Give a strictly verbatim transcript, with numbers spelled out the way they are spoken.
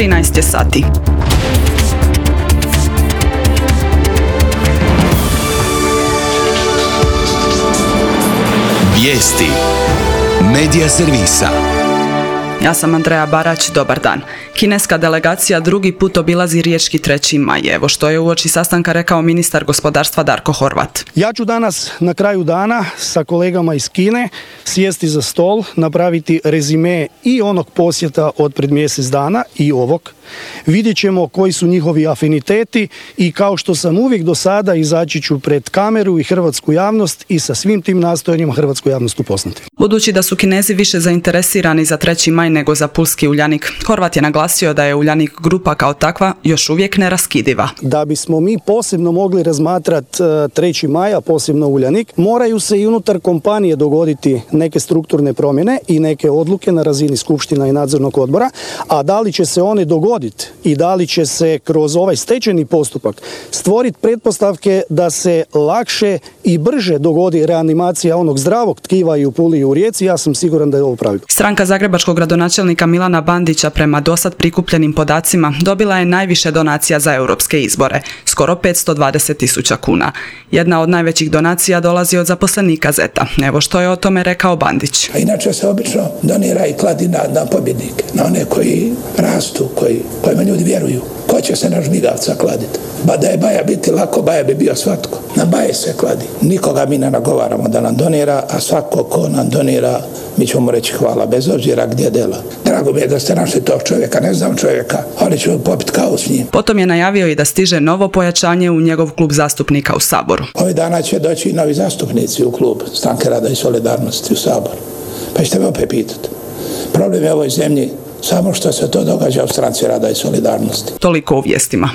trinaest je sati. Vijesti Medija servisa. Ja sam Andreja Barać, dobar dan. Kineska delegacija drugi put obilazi riječki treći maj, evo što je uoči sastanka rekao ministar gospodarstva Darko Horvat. Ja ću danas na kraju dana sa kolegama iz Kine sjesti za stol, napraviti rezime i onog posjeta od pred mjesec dana i ovog. Vidjet ćemo koji su njihovi afiniteti i kao što sam uvijek do sada izaći ću pred kameru i hrvatsku javnost i sa svim tim nastojanjima hrvatsku javnost upoznati. Budući da su Kinezi više zainteresirani za treći maj nego za pulski Uljanik, Horvat je naglasio da je Uljanik grupa kao takva još uvijek neraskidiva. Da bismo mi posebno mogli razmatrati treći maj, a posebno Uljanik, moraju se i unutar kompanije dogoditi neke strukturne promjene i neke odluke na razini skupština i nadzornog odbora, a da li će se one dogoditi i da li će se kroz ovaj stečajni postupak stvoriti pretpostavke da se lakše i brže dogodi reanimacija onog zdravog tkiva i u Puli i u Rijeci, ja sam siguran da je ovo pravilno. Stranka zagrebačkog gradonačelnika Milana Bandića prema dosad prikupljenim podacima dobila je najviše donacija za europske izbore, skoro petsto dvadeset tisuća kuna. Jedna od najvećih donacija dolazi od zaposlenika Zeta. Evo što je o tome rekao Bandić. A inače se obično donira i kladi na, na pobjednike, na one koji rastu, koji, kojima ljudi vjeruju. Ko će se na žmigavca kladiti? Ba da je baja biti lako, baja bi bio svatko. Na baje se kladi. Nikoga mi ne nagovaramo da nam donira, a svako ko nam donira, mi ćemo reći hvala, bez obzira gdje dela. Drago mi je da ste našli tog čovjeka, ne znam čovjeka, ali ću popiti kavu s njim. Potom je najavio i da stiže novo pojačanje u njegov klub zastupnika u Saboru. Ovih dana će doći i novi zastupnici u klub Stranke rada i solidarnosti u Saboru. Pa ćete me opet pitati. Problem je u ovoj zemlji samo što se to događa u Stranci rada i solidarnosti. Toliko u vijestima.